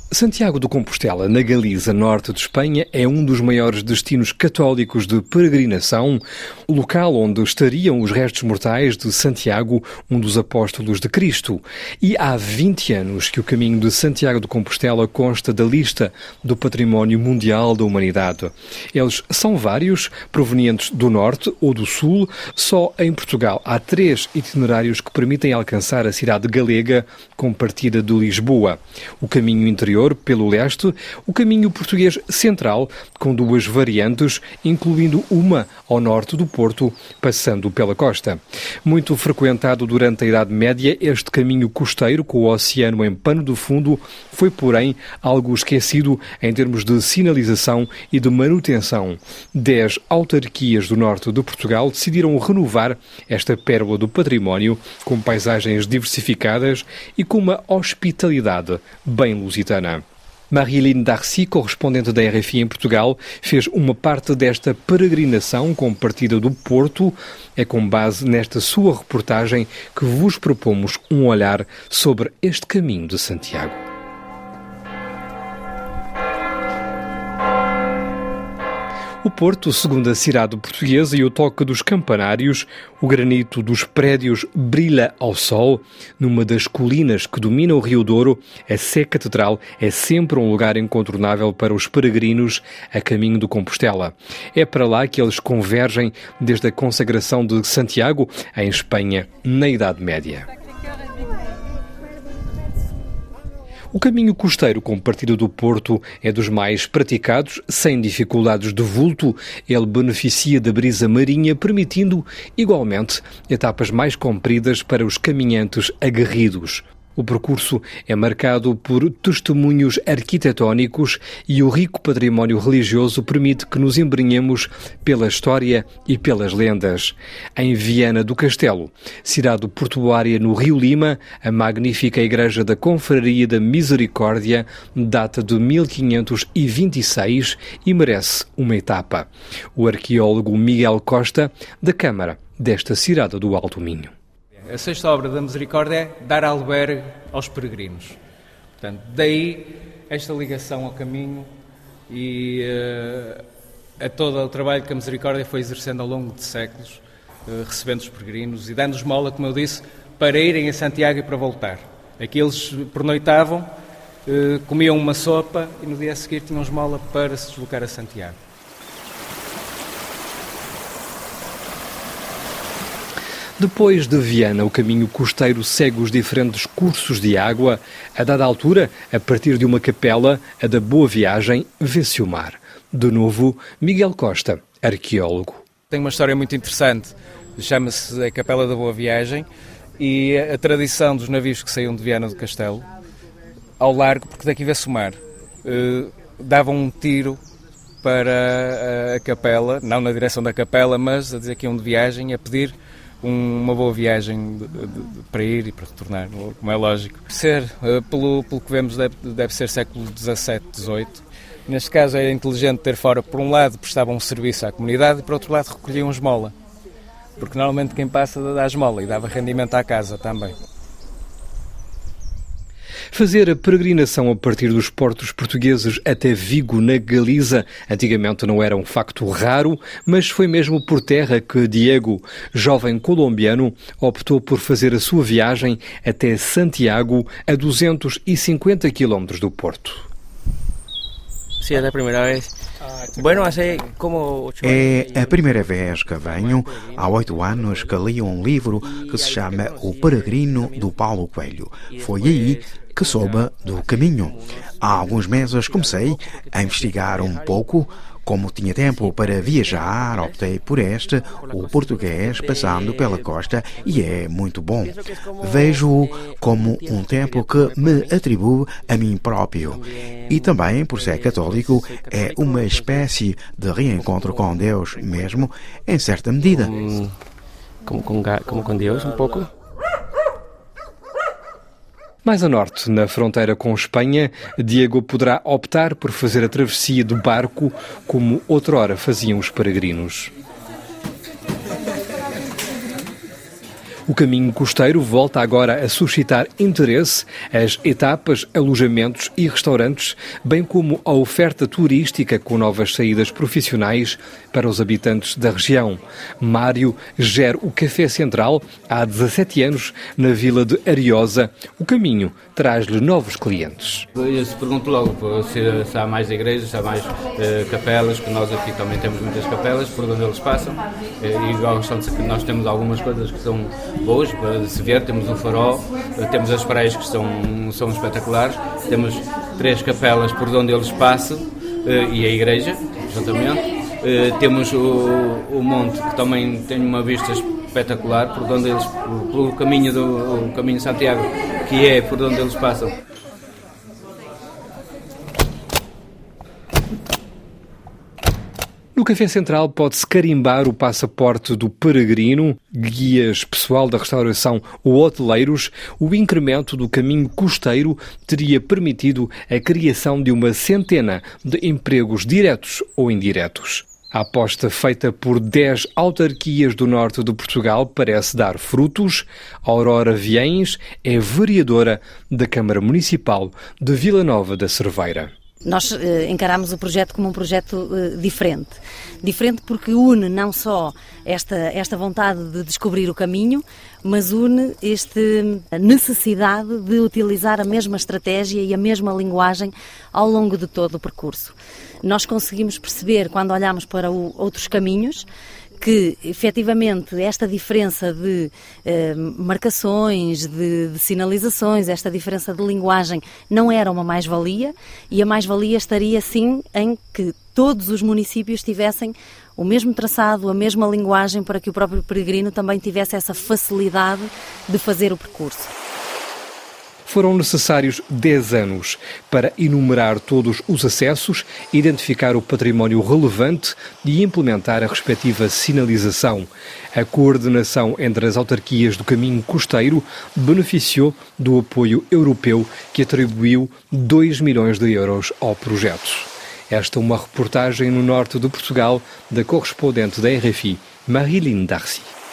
Santiago de Compostela, na Galiza, norte de Espanha, é um dos maiores destinos católicos de peregrinação, o local onde estariam os restos mortais de Santiago, um dos apóstolos de Cristo. E há 20 anos que o caminho de Santiago de Compostela consta da lista do Património Mundial da Humanidade. Eles são vários, provenientes do norte ou do sul. Só em Portugal há 3 itinerários que permitem alcançar a cidade galega com partida de Lisboa. O caminho interior pelo leste, o caminho português central, com 2 variantes, incluindo uma ao norte do Porto, passando pela costa. Muito frequentado durante a Idade Média, este caminho costeiro, com o oceano em pano de fundo, foi, porém, algo esquecido em termos de sinalização e de manutenção. 10 autarquias do norte de Portugal decidiram renovar esta pérola do património, com paisagens diversificadas e com uma hospitalidade bem lusitana. Marilyn Darcy, correspondente da RFI em Portugal, fez uma parte desta peregrinação com partida do Porto. É com base nesta sua reportagem que vos propomos um olhar sobre este caminho de Santiago. O Porto, segundo a cidade portuguesa, e o toque dos campanários, o granito dos prédios brilha ao sol. Numa das colinas que domina o Rio Douro, a Sé Catedral é sempre um lugar incontornável para os peregrinos a caminho de Compostela. É para lá que eles convergem desde a consagração de Santiago, em Espanha, na Idade Média. O caminho costeiro com partida do Porto é dos mais praticados, sem dificuldades de vulto. Ele beneficia da brisa marinha, permitindo, igualmente, etapas mais compridas para os caminhantes aguerridos. O percurso é marcado por testemunhos arquitetónicos e o rico património religioso permite que nos embrenhemos pela história e pelas lendas. Em Viana do Castelo, cidade portuária no Rio Lima, a magnífica Igreja da Confraria da Misericórdia data de 1526 e merece uma etapa. O arqueólogo Miguel Costa, da Câmara desta cidade do Alto Minho. A sexta obra da Misericórdia é dar albergue aos peregrinos. Portanto, daí esta ligação ao caminho e a todo o trabalho que a Misericórdia foi exercendo ao longo de séculos, recebendo os peregrinos e dando esmola, como eu disse, para irem a Santiago e para voltar. Aqui eles pernoitavam, comiam uma sopa e no dia a seguir tinham esmola para se deslocar a Santiago. Depois de Viana, o caminho costeiro segue os diferentes cursos de água. A dada altura, a partir de uma capela, a da Boa Viagem, vê-se o mar. De novo, Miguel Costa, arqueólogo. Tem uma história muito interessante, chama-se a Capela da Boa Viagem, e a tradição dos navios que saíam de Viana do Castelo, ao largo, porque daqui vê-se o mar, davam um tiro para a capela, não na direção da capela, mas a dizer que iam de viagem, a pedir uma boa viagem para ir e para retornar, como é lógico. Pelo que vemos, deve ser século XVII, XVIII. Neste caso é inteligente ter fora, por um lado, prestavam um serviço à comunidade e, por outro lado, recolhiam esmola. Porque normalmente quem passa dá esmola e dava rendimento à casa também. Fazer a peregrinação a partir dos portos portugueses até Vigo, na Galiza, antigamente não era um facto raro, mas foi mesmo por terra que Diego, jovem colombiano, optou por fazer a sua viagem até Santiago, a 250 quilómetros do Porto. Sim, é a primeira vez. É a primeira vez que venho. Há 8 anos que li um livro que se chama O Peregrino, do Paulo Coelho. Foi aí que soube do caminho. Há alguns meses comecei a investigar um pouco. Como tinha tempo para viajar, optei por o português, passando pela costa, e é muito bom. Vejo-o como um tempo que me atribui a mim próprio. E também, por ser católico, é uma espécie de reencontro com Deus mesmo, em certa medida. Como com Deus, um pouco. Mais a norte, na fronteira com Espanha, Diego poderá optar por fazer a travessia de barco, como outrora faziam os peregrinos. O caminho costeiro volta agora a suscitar interesse, as etapas, alojamentos e restaurantes, bem como a oferta turística com novas saídas profissionais para os habitantes da região. Mário gera o Café Central há 17 anos na vila de Ariosa. O caminho traz-lhe novos clientes. Eu se pergunto logo se há mais igrejas, se há mais capelas, que nós aqui também temos muitas capelas por onde eles passam, e gostam de que nós temos algumas coisas que são boas para se ver. Temos um farol, temos as praias que são espetaculares, temos 3 capelas por onde eles passam e a igreja, juntamente. Temos o monte, que também tem uma vista espetacular, por onde eles, pelo caminho de Santiago, que é por onde eles passam. No Café Central pode-se carimbar o passaporte do peregrino, guias pessoal da restauração ou hoteleiros. O incremento do caminho costeiro teria permitido a criação de uma centena de empregos diretos ou indiretos. A aposta feita por 10 autarquias do norte de Portugal parece dar frutos. Aurora Viens é vereadora da Câmara Municipal de Vila Nova da Cerveira. Nós encaramos o projeto como um projeto diferente. Diferente porque une não só esta vontade de descobrir o caminho, mas une a necessidade de utilizar a mesma estratégia e a mesma linguagem ao longo de todo o percurso. Nós conseguimos perceber, quando olhamos para outros caminhos, que efetivamente esta diferença de marcações, de sinalizações, esta diferença de linguagem não era uma mais-valia, e a mais-valia estaria sim em que todos os municípios tivessem o mesmo traçado, a mesma linguagem, para que o próprio peregrino também tivesse essa facilidade de fazer o percurso. Foram necessários 10 anos para enumerar todos os acessos, identificar o património relevante e implementar a respectiva sinalização. A coordenação entre as autarquias do caminho costeiro beneficiou do apoio europeu, que atribuiu 2 milhões de euros ao projeto. Esta é uma reportagem no norte de Portugal da correspondente da RFI, Marilyn Darcy.